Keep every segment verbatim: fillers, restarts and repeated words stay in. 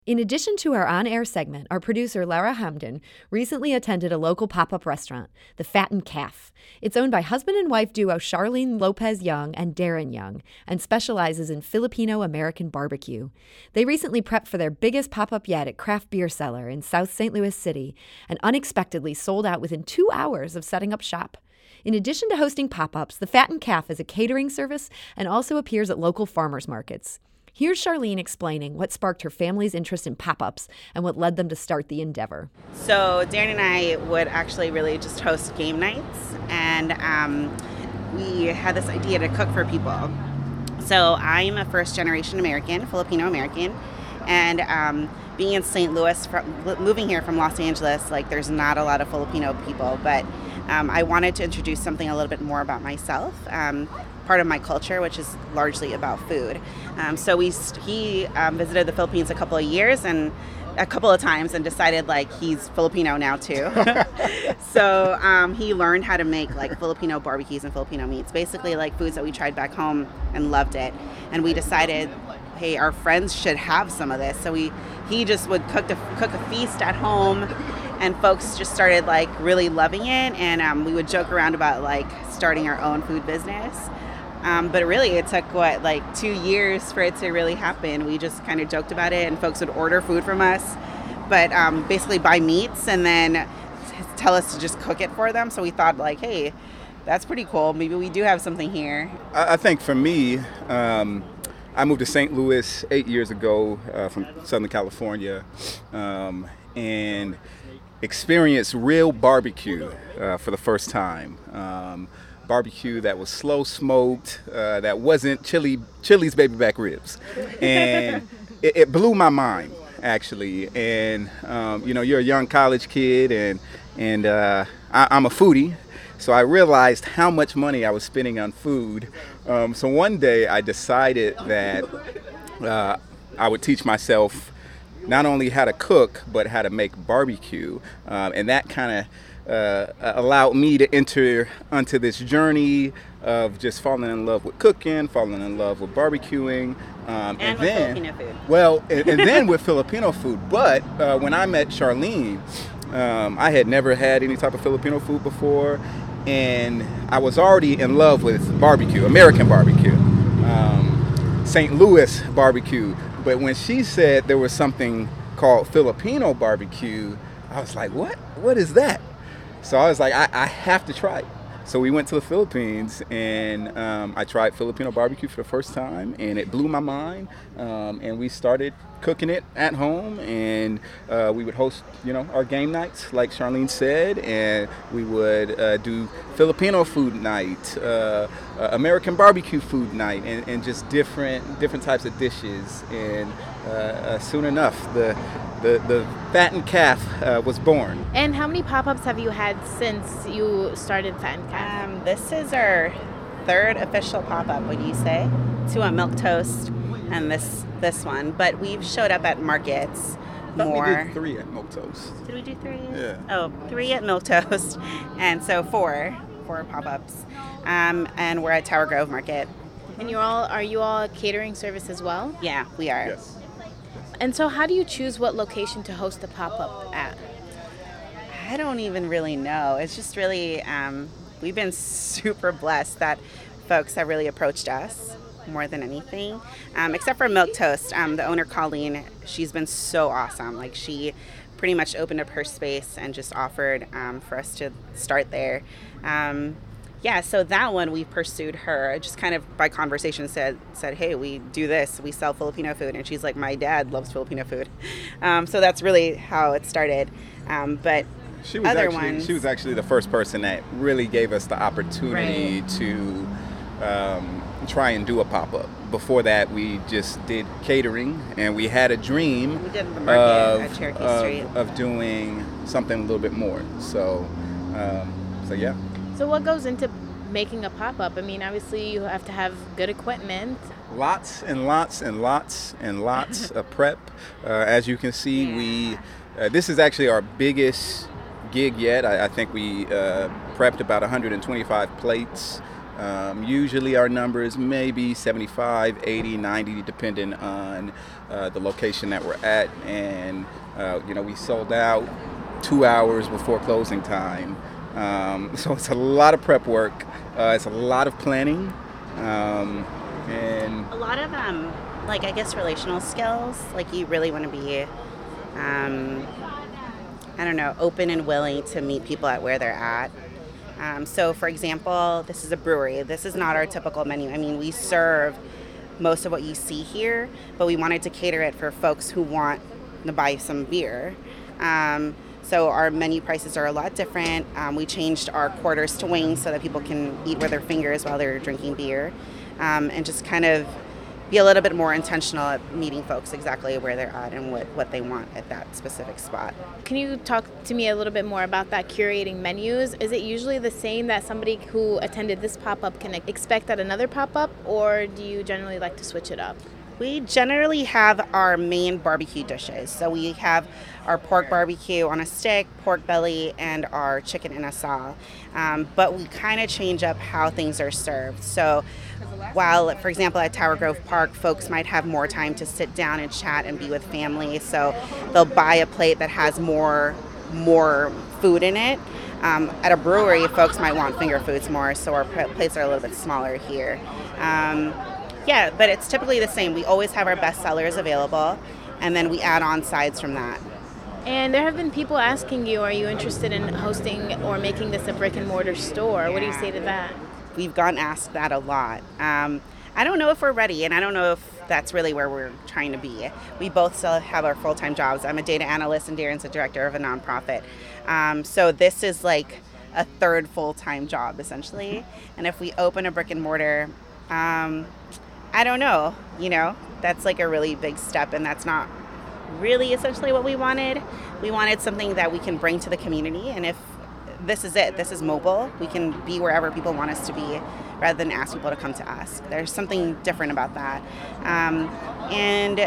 In addition to our on-air segment, our producer, Lara Hamden, recently attended a local pop-up restaurant, the Fattened Calf. It's owned by husband and wife duo Charlene Lopez Young and Darren Young, and specializes in Filipino-American barbecue. They recently prepped for their biggest pop-up yet at Craft Beer Cellar in South Saint Louis City, and unexpectedly sold out within two hours of setting up shop. In addition to hosting pop-ups, the Fattened Calf is a catering service and also appears at local farmers markets. Here's Charlene explaining what sparked her family's interest in pop-ups and what led them to start the endeavor. So Darren and I would actually really just host game nights, and um, we had this idea to cook for people. So I'm a first-generation American, Filipino-American, and um, being in Saint Louis, from, moving here from Los Angeles, like there's not a lot of Filipino people, but um, I wanted to introduce something a little bit more about myself. Um, part of my culture, which is largely about food. Um, so we he um, visited the Philippines a couple of years and a couple of times and decided like he's Filipino now too. So um, he learned how to make like Filipino barbecues and Filipino meats, basically like foods that we tried back home and loved it. And we decided, hey, our friends should have some of this. So we he just would cook a, cook a feast at home, and folks just started like really loving it. And um, we would joke around about like starting our own food business. Um, but really, it took, what, like two years for it to really happen. We just kind of joked about it, and folks would order food from us, but um, basically buy meats and then tell us to just cook it for them. So we thought, like, hey, that's pretty cool. Maybe we do have something here. I, I think for me, um, I moved to Saint Louis eight years ago uh, from Southern California, um, and experienced real barbecue uh, for the first time. Um, barbecue that was slow smoked, uh, that wasn't chili, Chili's baby back ribs. And it, it blew my mind, actually. And, um, you know, you're a young college kid, and, and uh, I, I'm a foodie. So I realized how much money I was spending on food. Um, so one day I decided that uh, I would teach myself not only how to cook, but how to make barbecue. Um, and that kind of Uh, allowed me to enter onto this journey of just falling in love with cooking, falling in love with barbecuing, um, and, and with then, Filipino food. Well, and, and then with Filipino food. But uh, when I met Charlene, um, I had never had any type of Filipino food before, and I was already in love with barbecue, American barbecue, um, Saint Louis barbecue. But when she said there was something called Filipino barbecue, I was like, what? What is that? So I was like, I, I have to try it. So we went to the Philippines, and um, I tried Filipino barbecue for the first time, and it blew my mind. Um, and we started cooking it at home, and uh, we would host, you know, our game nights, like Charlene said, and we would uh, do Filipino food night, uh, uh, American barbecue food night, and, and just different different types of dishes. And uh, uh, soon enough, the The, the Fattened Calf uh, was born. And how many pop-ups have you had since you started Fattened Calf? Um, this is our third official pop-up, would you say? Two on Milk Toast and this this one. But we've showed up at markets I more. We did three at Milk Toast. Did we do three? Yeah. Oh, three at Milk Toast. And so four, four pop-ups. Um, and we're at Tower Grove Market. And you all are you all a catering service as well? Yeah, we are. Yes. And so how do you choose what location to host the pop-up at? I don't even really know. It's just really, um, we've been super blessed that folks have really approached us more than anything. Um, except for Milk Toast, um, the owner, Colleen, she's been so awesome. Like, she pretty much opened up her space and just offered um, for us to start there. Um, Yeah, so that one we pursued her, just kind of by conversation said, said, hey, we do this, we sell Filipino food. And she's like, my dad loves Filipino food. Um, so that's really how it started. Um, but she was other actually, ones. She was actually the first person that really gave us the opportunity Right. to um, try and do a pop-up. Before that, we just did catering, and we had a dream We did the market of, at Cherokee of, Street. of doing something a little bit more. So, um, so yeah. So what goes into making a pop-up? I mean, obviously you have to have good equipment. Lots and lots and lots and lots of prep. Uh, as you can see, Yeah. we uh, this is actually our biggest gig yet. I, I think we uh, prepped about one hundred twenty-five plates. Um, usually our numbers may be seventy-five, eighty, ninety, depending on uh, the location that we're at. And, uh, you know, we sold out two hours before closing time. Um, so it's a lot of prep work. Uh, it's a lot of planning. Um, and a lot of, um, like, I guess, relational skills. Like, you really want to be, um, I don't know, open and willing to meet people at where they're at. Um, so, for example, this is a brewery. This is not our typical menu. I mean, we serve most of what you see here, but we wanted to cater it for folks who want to buy some beer. Um, so our menu prices are a lot different. Um, we changed our quarters to wings so that people can eat with their fingers while they're drinking beer, um, and just kind of be a little bit more intentional at meeting folks exactly where they're at and what, what they want at that specific spot. Can you talk to me a little bit more about that curating menus? Is it usually the same that somebody who attended this pop-up can expect at another pop-up, or do you generally like to switch it up? We generally have our main barbecue dishes. So we have our pork barbecue on a stick, pork belly, and our chicken in a saw. Um, but we kind of change up how things are served. So while, for example, at Tower Grove Park, folks might have more time to sit down and chat and be with family. So they'll buy a plate that has more, more food in it. Um, at a brewery, folks might want finger foods more, so our plates are a little bit smaller here. Um, Yeah, but it's typically the same. We always have our best sellers available, and then we add on sides from that. And there have been people asking you, are you interested in hosting or making this a brick and mortar store? Yeah. What do you say to that? We've gotten asked that a lot. Um, I don't know if we're ready, and I don't know if that's really where we're trying to be. We both still have our full-time jobs. I'm a data analyst, and Darren's a director of a nonprofit. Um, so this is like a third full-time job, essentially. And if we open a brick and mortar, um, I don't know, you know, that's like a really big step, and that's not really essentially what we wanted. We wanted something that we can bring to the community, and if this is it, this is mobile, we can be wherever people want us to be rather than ask people to come to us. There's something different about that. Um, and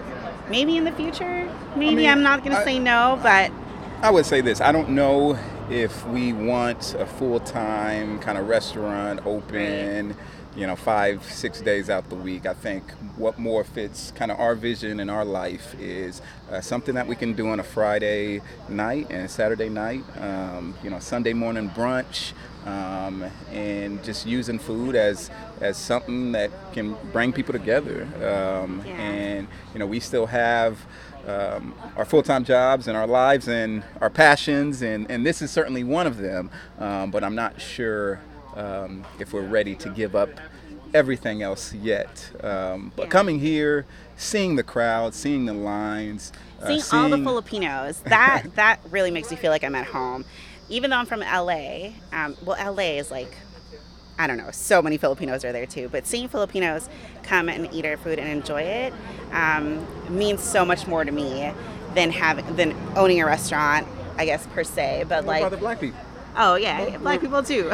maybe in the future, maybe I mean, I'm not going to say no, but... I would say this, I don't know if we want a full-time kind of restaurant open, right, you know, five, six days out the week. I think what more fits kind of our vision and our life is uh, something that we can do on a Friday night and Saturday night, um, you know, Sunday morning brunch, um, and just using food as as something that can bring people together. Um, yeah. And, you know, we still have Um, our full-time jobs and our lives and our passions, and, and this is certainly one of them, um, but I'm not sure um, if we're ready to give up everything else yet. Um, but yeah. Coming here, seeing the crowd, seeing the lines, seeing, uh, seeing all the Filipinos, that that really makes me feel like I'm at home. Even though I'm from L A, um, well, L A is like, I don't know, so many Filipinos are there too, but seeing Filipinos come and eat our food and enjoy it um, means so much more to me than having than owning a restaurant, I guess, per se. But what like, about the black people? Oh yeah, yeah black people too.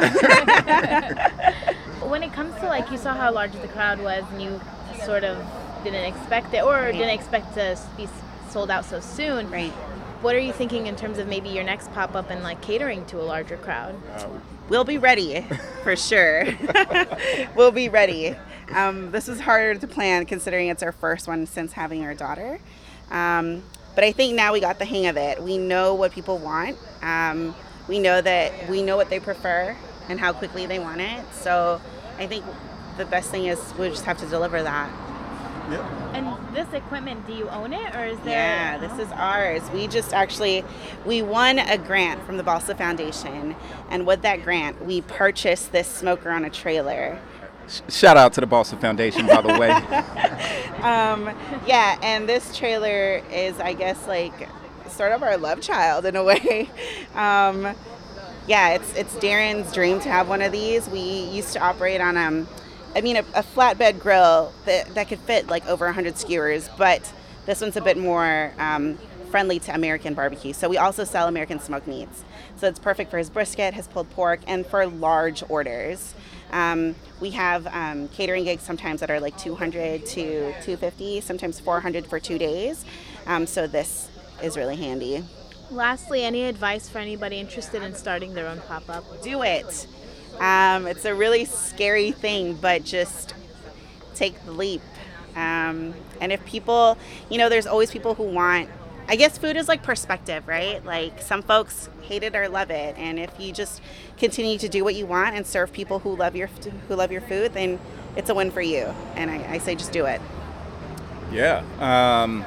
When it comes to, like, you saw how large the crowd was, and you sort of didn't expect it, or right. didn't expect to be sold out so soon. Right. What are you thinking in terms of maybe your next pop-up and like catering to a larger crowd? Uh, we'll be ready, for sure. We'll be ready. Um, this is harder to plan considering it's our first one since having our daughter. Um, but I think now we got the hang of it. We know what people want. Um, we know that we know what they prefer and how quickly they want it. So I think the best thing is we just have to deliver that. Yep. And this equipment, do you own it, or is there? Yeah, this is ours. We just actually, we won a grant from the Balsa Foundation, and with that grant, we purchased this smoker on a trailer. Shout out to the Balsa Foundation, by the way. um, yeah, and this trailer is, I guess, like sort of our love child in a way. Um, yeah, it's it's Darren's dream to have one of these. We used to operate on um. I mean, a, a flatbed grill that, that could fit like over one hundred skewers, but this one's a bit more um, friendly to American barbecue. So we also sell American smoked meats. So it's perfect for his brisket, his pulled pork, and for large orders. Um, we have um, catering gigs sometimes that are like two hundred to two fifty, sometimes four hundred for two days. Um, so this is really handy. Lastly, any advice for anybody interested in starting their own pop-up? Do it. Um, it's a really scary thing, but just take the leap. Um, and if people, you know, there's always people who want, I guess food is like perspective, right? Like some folks hate it or love it. And if you just continue to do what you want and serve people who love your who love your food, then it's a win for you. And I, I say just do it. Yeah. Um,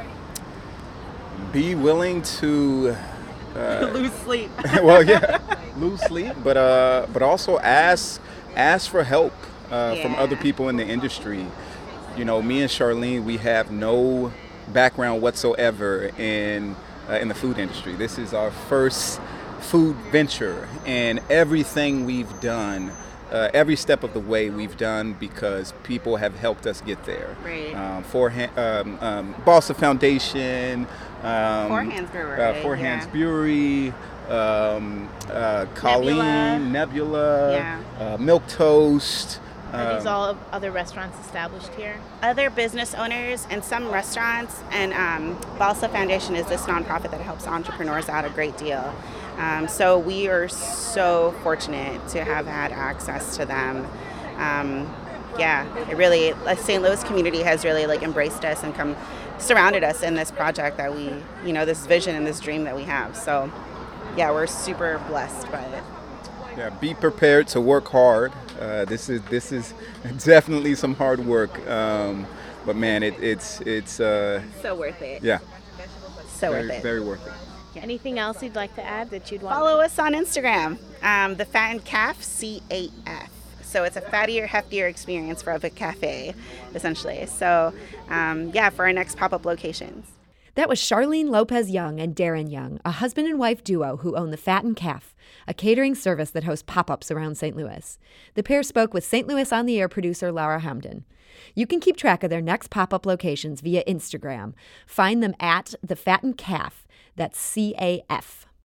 be willing to uh, lose sleep. well, yeah, lose sleep, but uh, but also ask ask for help uh, yeah. from other people in the industry. You know, me and Charlene, we have no background whatsoever in uh, in the food industry. This is our first food venture, and everything we've done, uh, every step of the way we've done because people have helped us get there. Right. Um, Four Han- um, um, Balsa Foundation, um, Four Hands Brewery, uh, Four Hands yeah. Brewery, um, uh, Colleen, Nebula, Yeah. uh, Milk Toast. Are these um, all other restaurants established here? Other business owners and some restaurants, and um, Balsa Foundation is this nonprofit that helps entrepreneurs out a great deal. Um, so we are so fortunate to have had access to them. Um, yeah, it really, the Saint Louis community has really like embraced us and come surrounded us in this project that we, you know, this vision and this dream that we have. So yeah, we're super blessed by it. Yeah, be prepared to work hard. Uh, this is this is definitely some hard work, um, but man, it, it's it's uh, So worth it. yeah, So very, worth it. very worth it. Anything else you'd like to add that you'd want? Follow us on Instagram, um, the Fattened Calf, C A F. So it's a fattier, heftier experience for a cafe, essentially. So um, yeah, for our next pop-up locations. That was Charlene Lopez Young and Darren Young, a husband and wife duo who own the Fattened Calf, a catering service that hosts pop-ups around Saint Louis. The pair spoke with Saint Louis On the Air producer Laura Hamden. You can keep track of their next pop-up locations via Instagram. Find them at the Fattened Calf. That's C A F.